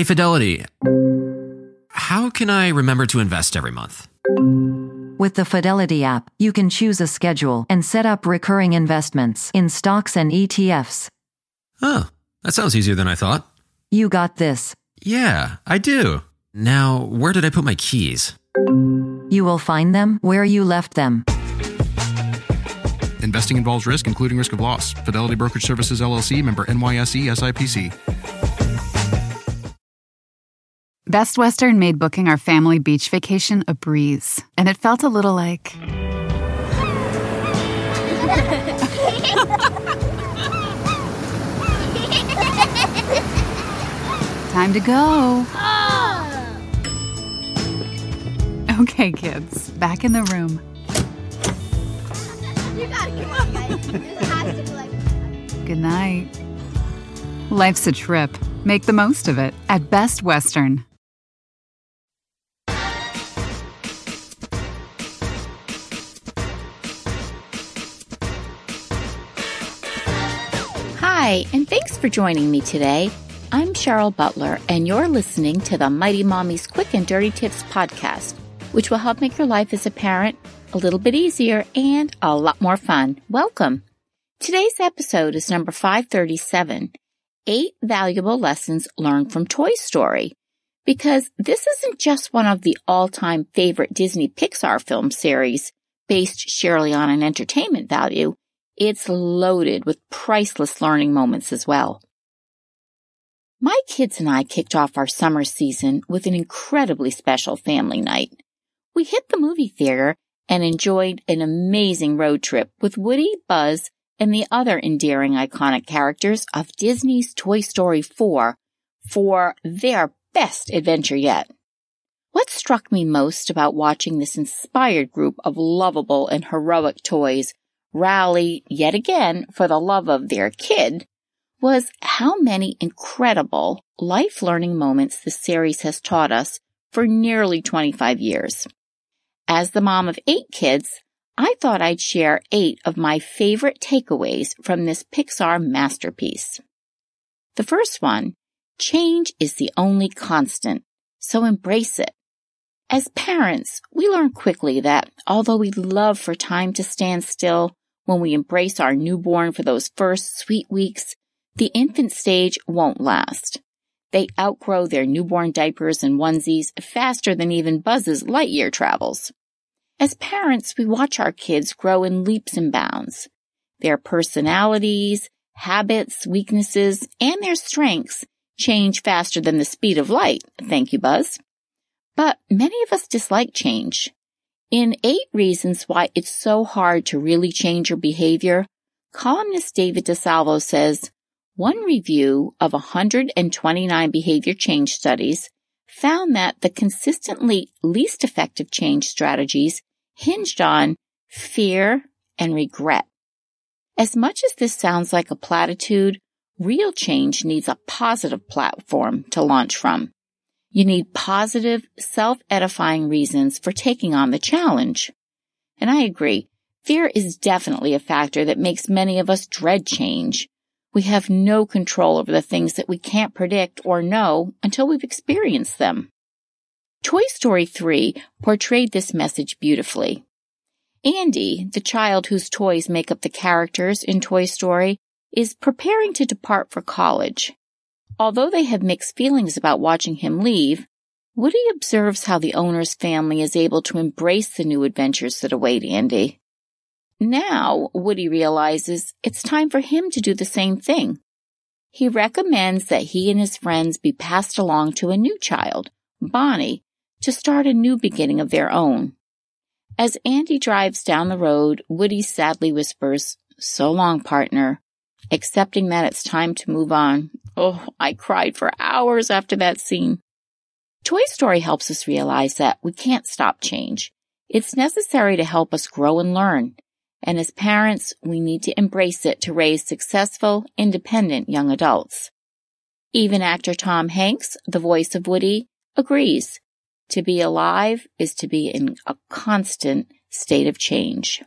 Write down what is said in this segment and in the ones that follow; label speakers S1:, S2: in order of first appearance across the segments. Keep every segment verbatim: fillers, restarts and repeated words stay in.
S1: Hey, Fidelity. How can I remember to invest every month?
S2: With the Fidelity app, you can choose a schedule and set up recurring investments in stocks and E T Fs.
S1: Oh, that sounds easier than I thought.
S2: You got this.
S1: Yeah, I do. Now, where did I put my keys?
S2: You will find them where you left them.
S3: Investing involves risk, including risk of loss. Fidelity Brokerage Services, L L C, member N Y S E, S I P C.
S4: Best Western made booking our family beach vacation a breeze, and it felt a little like... Time to go. Okay, kids, back in the room.
S5: You gotta come on, guys. This has to be like...
S4: Good night. Life's a trip. Make the most of it at Best Western.
S6: Hi, and thanks for joining me today. I'm Cheryl Butler, and you're listening to the Mighty Mommy's Quick and Dirty Tips podcast, which will help make your life as a parent a little bit easier and a lot more fun. Welcome. Today's episode is number five thirty-seven, Eight Valuable Lessons Learned from Toy Story, because this isn't just one of the all-time favorite Disney Pixar film series based sheerly on an entertainment value. It's loaded with priceless learning moments as well. My kids and I kicked off our summer season with an incredibly special family night. We hit the movie theater and enjoyed an amazing road trip with Woody, Buzz, and the other endearing iconic characters of Disney's Toy Story four for their best adventure yet. What struck me most about watching this inspired group of lovable and heroic toys rally yet again for the love of their kid was how many incredible life-learning moments the series has taught us for nearly twenty-five years. As the mom of eight kids, I thought I'd share eight of my favorite takeaways from this Pixar masterpiece. The first one, change is the only constant, so embrace it. As parents, we learn quickly that although we'd love for time to stand still when we embrace our newborn for those first sweet weeks, the infant stage won't last. They outgrow their newborn diapers and onesies faster than even Buzz's light year travels. As parents, we watch our kids grow in leaps and bounds. Their personalities, habits, weaknesses, and their strengths change faster than the speed of light. Thank you, Buzz. But many of us dislike change. In Eight Reasons Why It's So Hard to Really Change Your Behavior, columnist David DeSalvo says, one review of one hundred twenty-nine behavior change studies found that the consistently least effective change strategies hinged on fear and regret. As much as this sounds like a platitude, real change needs a positive platform to launch from. You need positive, self-edifying reasons for taking on the challenge. And I agree, fear is definitely a factor that makes many of us dread change. We have no control over the things that we can't predict or know until we've experienced them. Toy Story three portrayed this message beautifully. Andy, the child whose toys make up the characters in Toy Story, is preparing to depart for college. Although they have mixed feelings about watching him leave, Woody observes how the owner's family is able to embrace the new adventures that await Andy. Now, Woody realizes it's time for him to do the same thing. He recommends that he and his friends be passed along to a new child, Bonnie, to start a new beginning of their own. As Andy drives down the road, Woody sadly whispers, "So long, partner," accepting that it's time to move on. Oh, I cried for hours after that scene. Toy Story helps us realize that we can't stop change. It's necessary to help us grow and learn. And as parents, we need to embrace it to raise successful, independent young adults. Even actor Tom Hanks, the voice of Woody, agrees. To be alive is to be in a constant state of change.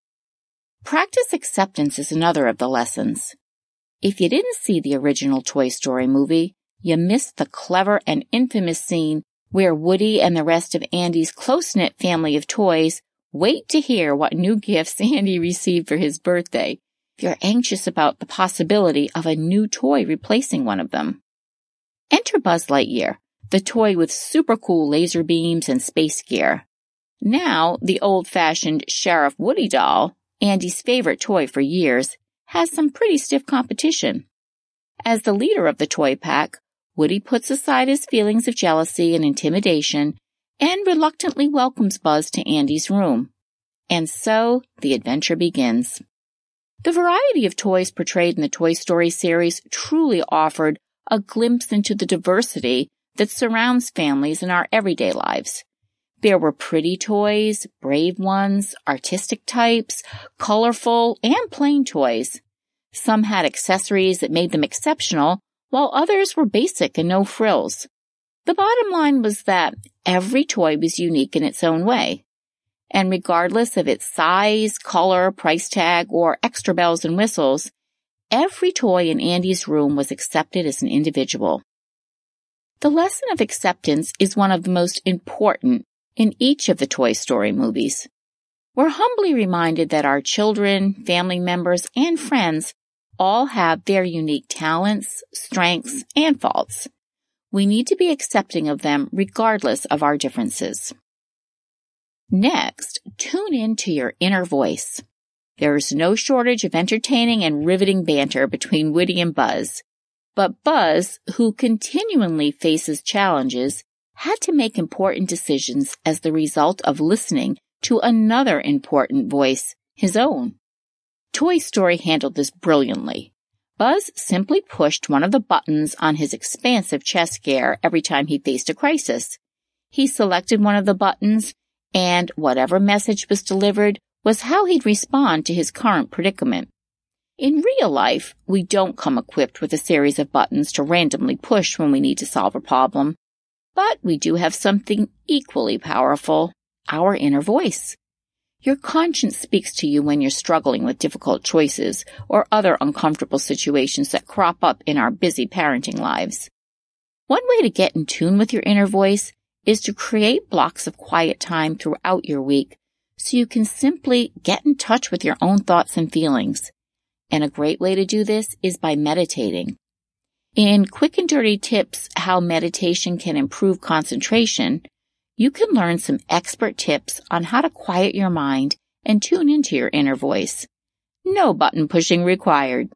S6: Practice acceptance is another of the lessons. If you didn't see the original Toy Story movie, you missed the clever and infamous scene where Woody and the rest of Andy's close-knit family of toys wait to hear what new gifts Andy received for his birthday. You're anxious about the possibility of a new toy replacing one of them. Enter Buzz Lightyear, the toy with super cool laser beams and space gear. Now, the old-fashioned Sheriff Woody doll, Andy's favorite toy for years, has some pretty stiff competition. As the leader of the toy pack, Woody puts aside his feelings of jealousy and intimidation and reluctantly welcomes Buzz to Andy's room. And so, the adventure begins. The variety of toys portrayed in the Toy Story series truly offered a glimpse into the diversity that surrounds families in our everyday lives. There were pretty toys, brave ones, artistic types, colorful, and plain toys. Some had accessories that made them exceptional, while others were basic and no frills. The bottom line was that every toy was unique in its own way. And regardless of its size, color, price tag, or extra bells and whistles, every toy in Andy's room was accepted as an individual. The lesson of acceptance is one of the most important in each of the Toy Story movies. We're humbly reminded that our children, family members, and friends all have their unique talents, strengths, and faults. We need to be accepting of them regardless of our differences. Next, tune in to your inner voice. There is no shortage of entertaining and riveting banter between Woody and Buzz. But Buzz, who continually faces challenges, had to make important decisions as the result of listening to another important voice, his own. Toy Story handled this brilliantly. Buzz simply pushed one of the buttons on his expansive chest gear every time he faced a crisis. He selected one of the buttons, and whatever message was delivered was how he'd respond to his current predicament. In real life, we don't come equipped with a series of buttons to randomly push when we need to solve a problem. But we do have something equally powerful, our inner voice. Your conscience speaks to you when you're struggling with difficult choices or other uncomfortable situations that crop up in our busy parenting lives. One way to get in tune with your inner voice is to create blocks of quiet time throughout your week so you can simply get in touch with your own thoughts and feelings. And a great way to do this is by meditating. In Quick and Dirty Tips, How Meditation Can Improve Concentration, you can learn some expert tips on how to quiet your mind and tune into your inner voice. No button pushing required.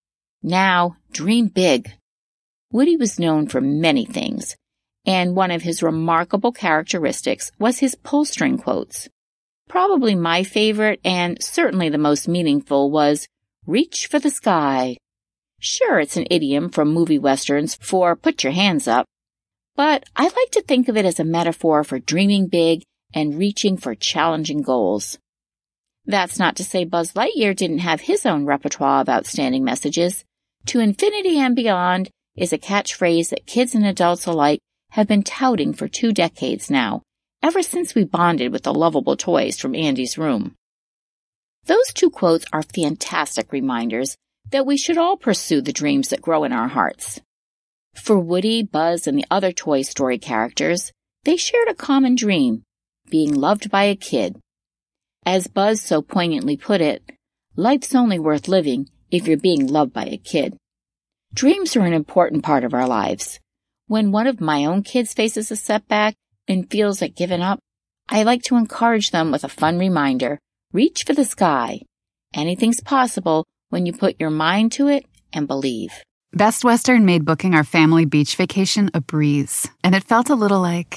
S6: Now, dream big. Woody was known for many things, and one of his remarkable characteristics was his pull-string quotes. Probably my favorite, and certainly the most meaningful, was, "Reach for the sky." Sure, it's an idiom from movie westerns for put your hands up, but I like to think of it as a metaphor for dreaming big and reaching for challenging goals. That's not to say Buzz Lightyear didn't have his own repertoire of outstanding messages. "To infinity and beyond" is a catchphrase that kids and adults alike have been touting for two decades now, ever since we bonded with the lovable toys from Andy's room. Those two quotes are fantastic reminders that we should all pursue the dreams that grow in our hearts. For Woody, Buzz, and the other Toy Story characters, they shared a common dream, being loved by a kid. As Buzz so poignantly put it, life's only worth living if you're being loved by a kid. Dreams are an important part of our lives. When one of my own kids faces a setback and feels like giving up, I like to encourage them with a fun reminder, reach for the sky. Anything's possible when you put your mind to it and believe.
S4: Best Western made booking our family beach vacation a breeze, and it felt a little like...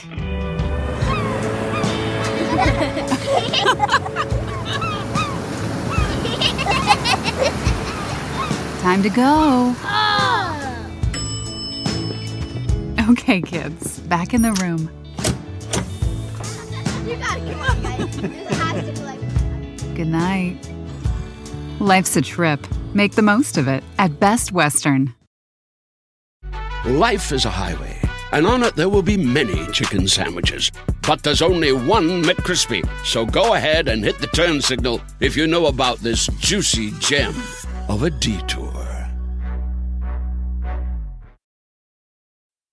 S4: Time to go.
S5: Oh.
S4: Okay, kids, back in the room.
S5: You gotta come on, guys. This has to be like...
S4: Good night. Life's a trip. Make the most of it at Best Western.
S7: Life is a highway, and on it there will be many chicken sandwiches. But there's only one McCrispy. So go ahead and hit the turn signal if you know about this juicy gem of a detour.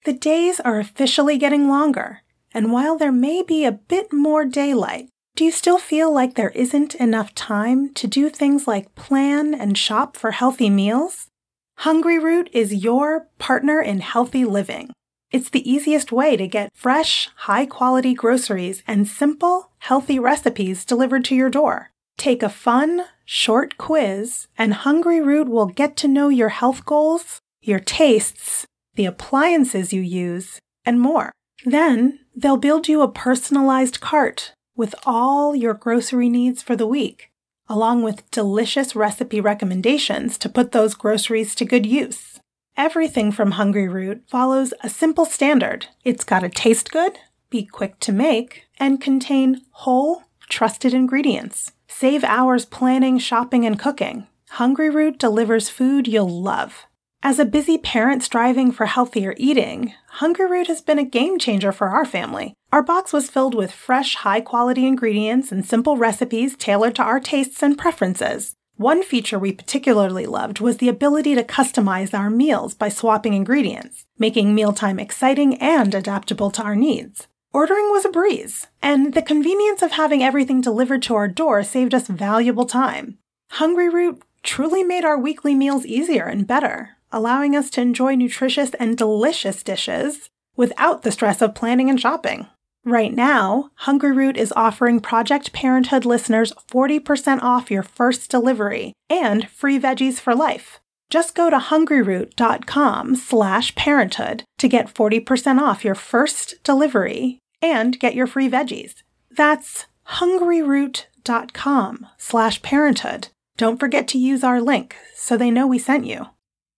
S8: The days are officially getting longer, and while there may be a bit more daylight, do you still feel like there isn't enough time to do things like plan and shop for healthy meals? Hungryroot is your partner in healthy living. It's the easiest way to get fresh, high-quality groceries and simple, healthy recipes delivered to your door. Take a fun, short quiz, and Hungryroot will get to know your health goals, your tastes, the appliances you use, and more. Then, they'll build you a personalized cart with all your grocery needs for the week, along with delicious recipe recommendations to put those groceries to good use. Everything from Hungryroot follows a simple standard. It's gotta taste good, be quick to make, and contain whole, trusted ingredients. Save hours planning, shopping, and cooking. Hungryroot delivers food you'll love. As a busy parent striving for healthier eating, Hungryroot has been a game changer for our family. Our box was filled with fresh, high-quality ingredients and simple recipes tailored to our tastes and preferences. One feature we particularly loved was the ability to customize our meals by swapping ingredients, making mealtime exciting and adaptable to our needs. Ordering was a breeze, and the convenience of having everything delivered to our door saved us valuable time. Hungryroot truly made our weekly meals easier and better, allowing us to enjoy nutritious and delicious dishes without the stress of planning and shopping. Right now, Hungryroot is offering Project Parenthood listeners forty percent off your first delivery and free veggies for life. Just go to hungryroot.com slash parenthood to get forty percent off your first delivery and get your free veggies. That's hungryroot.com slash parenthood. Don't forget to use our link so they know we sent you.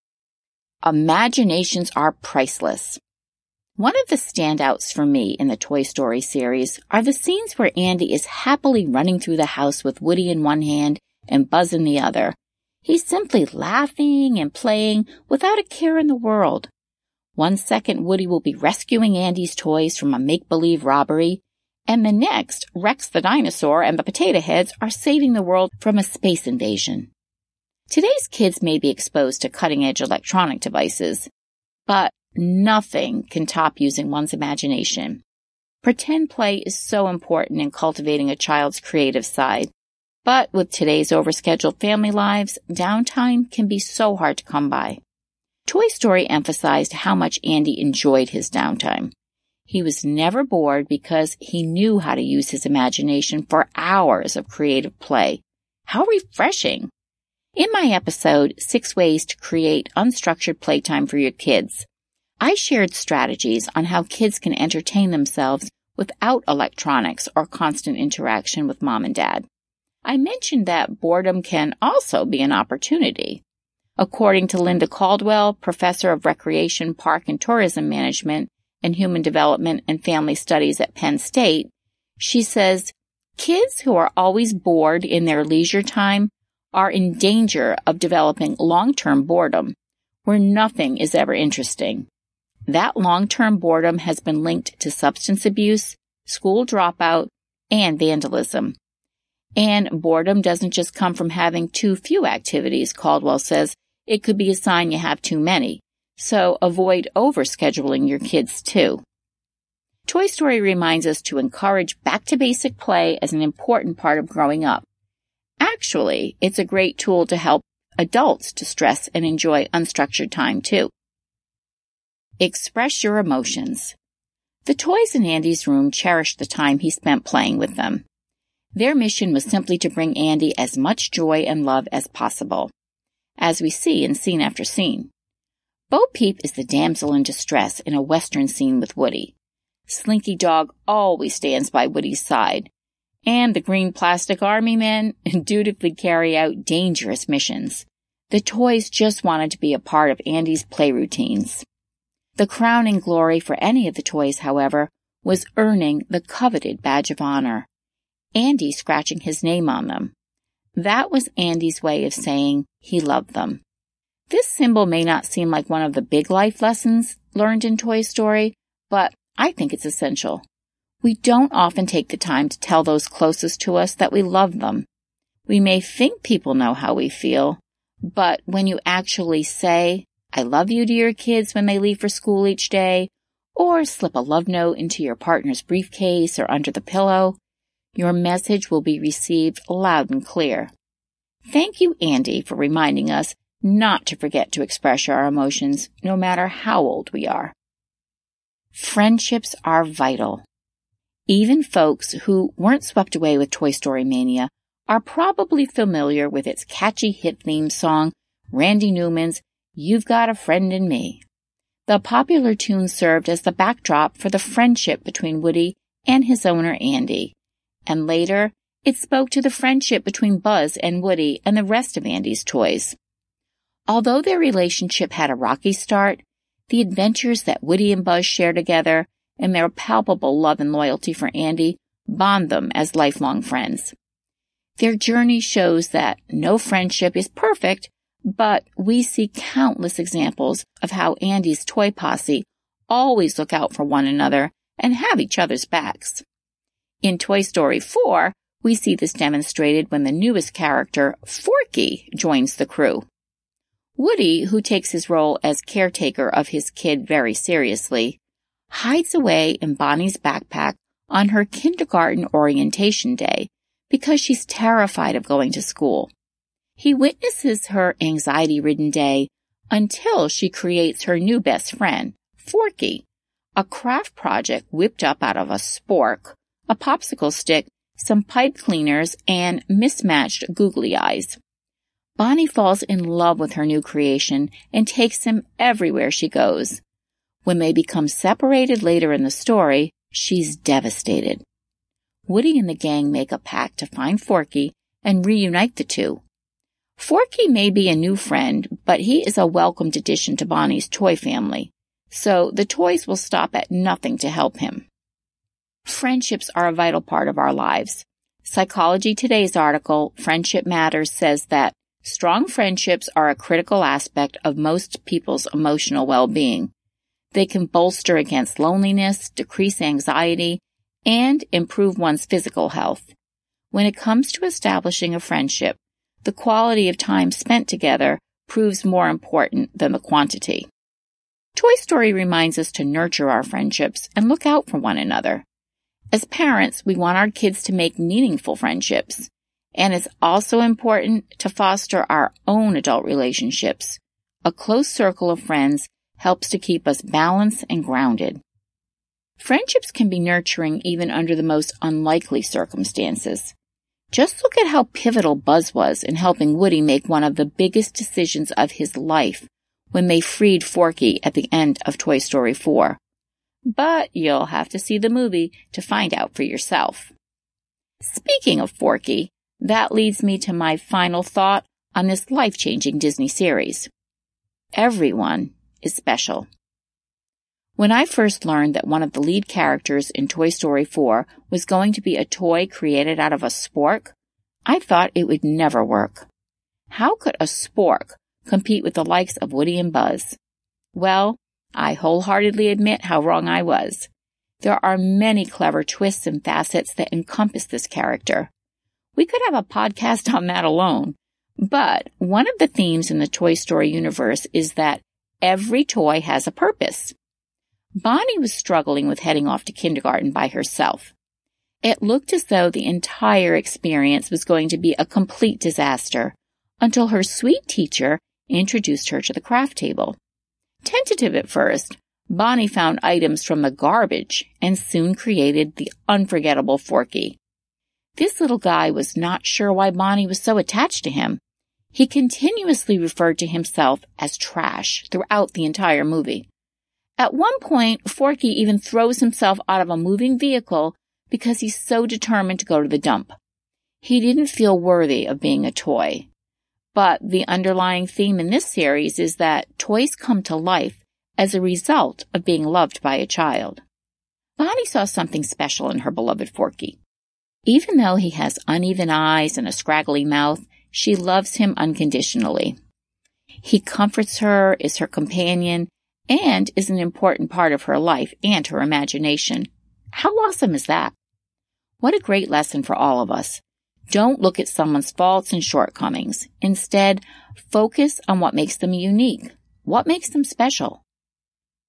S6: Imaginations are priceless. One of the standouts for me in the Toy Story series are the scenes where Andy is happily running through the house with Woody in one hand and Buzz in the other. He's simply laughing and playing without a care in the world. One second, Woody will be rescuing Andy's toys from a make-believe robbery, and the next, Rex the dinosaur and the Potato Heads are saving the world from a space invasion. Today's kids may be exposed to cutting-edge electronic devices, but nothing can top using one's imagination. Pretend play is so important in cultivating a child's creative side. But with today's overscheduled family lives, downtime can be so hard to come by. Toy Story emphasized how much Andy enjoyed his downtime. He was never bored because he knew how to use his imagination for hours of creative play. How refreshing! In my episode, Six Ways to Create Unstructured Playtime for Your Kids, I shared strategies on how kids can entertain themselves without electronics or constant interaction with mom and dad. I mentioned that boredom can also be an opportunity. According to Linda Caldwell, professor of Recreation, Park and Tourism Management and Human Development and Family Studies at Penn State, she says, kids who are always bored in their leisure time are in danger of developing long-term boredom, where nothing is ever interesting. That long-term boredom has been linked to substance abuse, school dropout, and vandalism. And boredom doesn't just come from having too few activities, Caldwell says. It could be a sign you have too many. So avoid overscheduling your kids too. Toy Story reminds us to encourage back-to-basic play as an important part of growing up. Actually, it's a great tool to help adults to stress and enjoy unstructured time too. Express your emotions. The toys in Andy's room cherished the time he spent playing with them. Their mission was simply to bring Andy as much joy and love as possible, as we see in scene after scene. Bo Peep is the damsel in distress in a Western scene with Woody. Slinky Dog always stands by Woody's side, and the green plastic army men dutifully carry out dangerous missions. The toys just wanted to be a part of Andy's play routines. The crowning glory for any of the toys, however, was earning the coveted badge of honor, Andy scratching his name on them. That was Andy's way of saying he loved them. This symbol may not seem like one of the big life lessons learned in Toy Story, but I think it's essential. We don't often take the time to tell those closest to us that we love them. We may think people know how we feel, but when you actually say, I love you to your kids when they leave for school each day, or slip a love note into your partner's briefcase or under the pillow, your message will be received loud and clear. Thank you, Andy, for reminding us not to forget to express our emotions, no matter how old we are. Friendships are vital. Even folks who weren't swept away with Toy Story mania are probably familiar with its catchy hit theme song, Randy Newman's You've Got a Friend in Me. The popular tune served as the backdrop for the friendship between Woody and his owner Andy, and later it spoke to the friendship between Buzz and Woody and the rest of Andy's toys. Although their relationship had a rocky start, the adventures that Woody and Buzz share together and their palpable love and loyalty for Andy bond them as lifelong friends. Their journey shows that no friendship is perfect, but we see countless examples of how Andy's toy posse always look out for one another and have each other's backs. In Toy Story four, we see this demonstrated when the newest character, Forky, joins the crew. Woody, who takes his role as caretaker of his kid very seriously, hides away in Bonnie's backpack on her kindergarten orientation day because she's terrified of going to school. He witnesses her anxiety-ridden day until she creates her new best friend, Forky, a craft project whipped up out of a spork, a popsicle stick, some pipe cleaners, and mismatched googly eyes. Bonnie falls in love with her new creation and takes him everywhere she goes. When they become separated later in the story, she's devastated. Woody and the gang make a pact to find Forky and reunite the two. Forky may be a new friend, but he is a welcomed addition to Bonnie's toy family, so the toys will stop at nothing to help him. Friendships are a vital part of our lives. Psychology Today's article, Friendship Matters, says that strong friendships are a critical aspect of most people's emotional well-being. They can bolster against loneliness, decrease anxiety, and improve one's physical health. When it comes to establishing a friendship, the quality of time spent together proves more important than the quantity. Toy Story reminds us to nurture our friendships and look out for one another. As parents, we want our kids to make meaningful friendships, and it's also important to foster our own adult relationships. A close circle of friends helps to keep us balanced and grounded. Friendships can be nurturing even under the most unlikely circumstances. Just look at how pivotal Buzz was in helping Woody make one of the biggest decisions of his life when they freed Forky at the end of Toy Story four. But you'll have to see the movie to find out for yourself. Speaking of Forky, that leads me to my final thought on this life-changing Disney series. Everyone is special. When I first learned that one of the lead characters in Toy Story four was going to be a toy created out of a spork, I thought it would never work. How could a spork compete with the likes of Woody and Buzz? Well, I wholeheartedly admit how wrong I was. There are many clever twists and facets that encompass this character. We could have a podcast on that alone, but one of the themes in the Toy Story universe is that every toy has a purpose. Bonnie was struggling with heading off to kindergarten by herself. It looked as though the entire experience was going to be a complete disaster until her sweet teacher introduced her to the craft table. Tentative at first, Bonnie found items from the garbage and soon created the unforgettable Forky. This little guy was not sure why Bonnie was so attached to him. He continuously referred to himself as trash throughout the entire movie. At one point, Forky even throws himself out of a moving vehicle because he's so determined to go to the dump. He didn't feel worthy of being a toy. But the underlying theme in this series is that toys come to life as a result of being loved by a child. Bonnie saw something special in her beloved Forky. Even though he has uneven eyes and a scraggly mouth, she loves him unconditionally. He comforts her, is her companion, and is an important part of her life and her imagination. How awesome is that? What a great lesson for all of us. Don't look at someone's faults and shortcomings. Instead, focus on what makes them unique, what makes them special.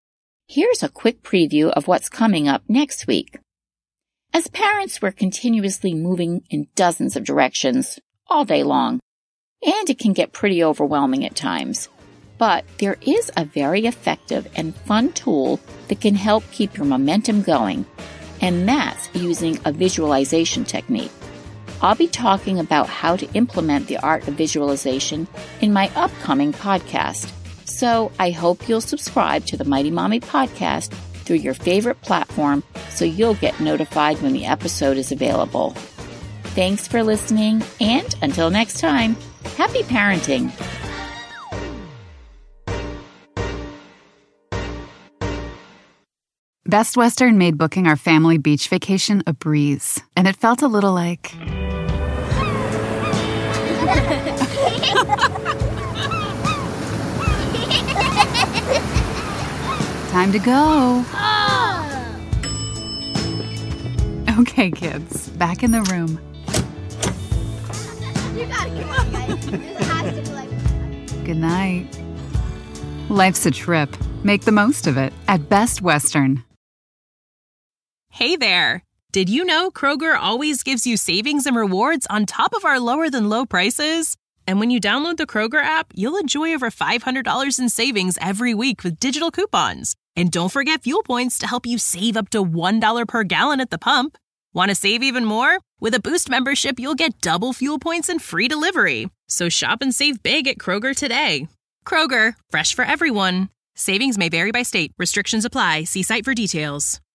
S6: Here's a quick preview of what's coming up next week. As parents, we're continuously moving in dozens of directions all day long, and it can get pretty overwhelming at times. But there is a very effective and fun tool that can help keep your momentum going, and that's using a visualization technique. I'll be talking about how to implement the art of visualization in my upcoming podcast. So I hope you'll subscribe to the Mighty Mommy podcast through your favorite platform so you'll get notified when the episode is available. Thanks for listening, and until next time, happy parenting.
S4: Best Western made booking our family beach vacation a breeze, and it felt a little like... Time to go.
S5: Oh.
S4: Okay, kids, back in the room.
S5: You gotta come on, guys. This has to be like...
S4: Good night. Life's a trip. Make the most of it at Best Western.
S9: Hey there! Did you know Kroger always gives you savings and rewards on top of our lower-than-low prices? And when you download the Kroger app, you'll enjoy over five hundred dollars in savings every week with digital coupons. And don't forget fuel points to help you save up to one dollar per gallon at the pump. Want to save even more? With a Boost membership, you'll get double fuel points and free delivery. So shop and save big at Kroger today. Kroger, fresh for everyone. Savings may vary by state. Restrictions apply. See site for details.